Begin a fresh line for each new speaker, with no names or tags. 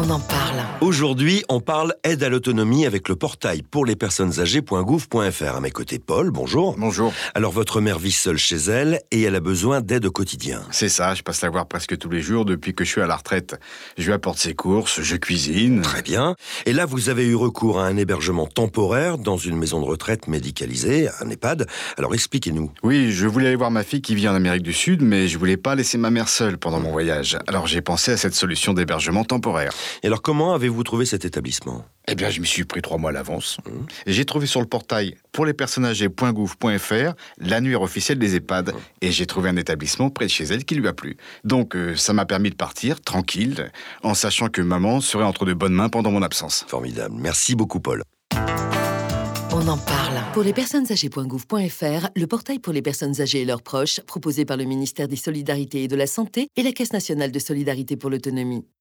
On en parle.
Aujourd'hui, on parle aide à l'autonomie avec le portail pour les personnes âgées.gouv.fr. À mes côtés, Paul, bonjour.
Bonjour.
Alors, votre mère vit seule chez elle et elle a besoin d'aide au quotidien.
C'est ça, je passe la voir presque tous les jours depuis que je suis à la retraite. Je lui apporte ses courses, je cuisine.
Très bien. Et là, vous avez eu recours à un hébergement temporaire dans une maison de retraite médicalisée, un EHPAD. Alors, expliquez-nous.
Oui, je voulais aller voir ma fille qui vit en Amérique du Sud, mais je voulais pas laisser ma mère seule pendant mon voyage. Alors j'ai pensé à cette solution d'hébergement temporaire.
Et alors, comment avez-vous trouvé cet établissement ?
Eh bien, je m'y suis pris 3 mois à l'avance. Et j'ai trouvé sur le portail pour les personnes âgées.gouv.fr l'annuaire officiel des EHPAD. Et j'ai trouvé un établissement près de chez elle qui lui a plu. Donc, ça m'a permis de partir, tranquille, en sachant que maman serait entre de bonnes mains pendant mon absence.
Formidable. Merci beaucoup, Paul.
On en parle. Pour les personnes âgées.gouv.fr, le portail pour les personnes âgées et leurs proches, proposé par le ministère des Solidarités et de la Santé et la Caisse nationale de solidarité pour l'autonomie.